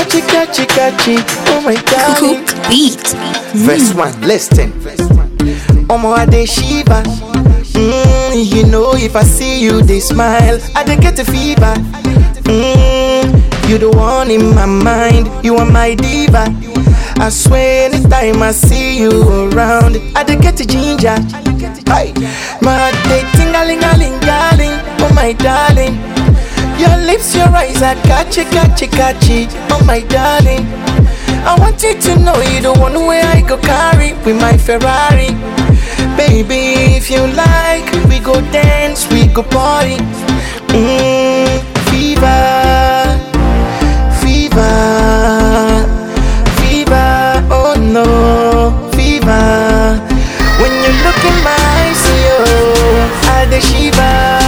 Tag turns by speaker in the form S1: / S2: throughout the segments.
S1: catchy, oh my darling.
S2: Cook beat.
S1: Verse 1, listen. Omo I dey shiva. You know if I see you they smile, I dey get a fever. You the one in my mind, you are my diva. I swear anytime I see you around, I dey get a ginger. Hey, my heart dey ting-a-ling-a-ling-a-ling, oh my darling. Your lips, your eyes are catchy, oh my darling. I want you to know you the one way I go carry with my Ferrari. Baby, if you like, we go dance, we go party. Fever, fever, fever, oh no, fever. When you look in my eyes, yo, I dey shiver.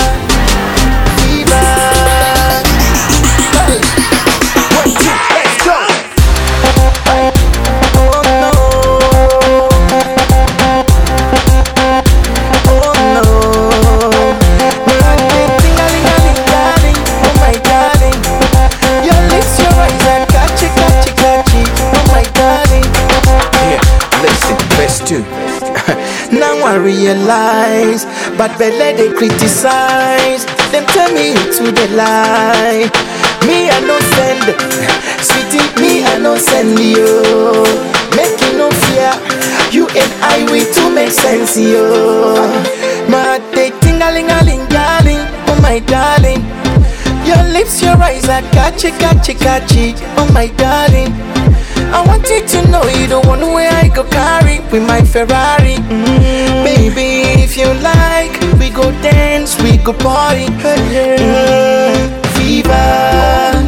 S1: Now I realize, but belly they criticize. Them tell me to the lie. Me I no send, sweetie, me I no send you. Make you no fear, you and I we to make sense yo. My day ting-a-ling-a-ling-a-ling, oh my darling. Your lips, your eyes are catchy, oh my darling. I want you to know you the one way I go carry with my Ferrari. Baby, if you like, we go dance, we go party. Fever.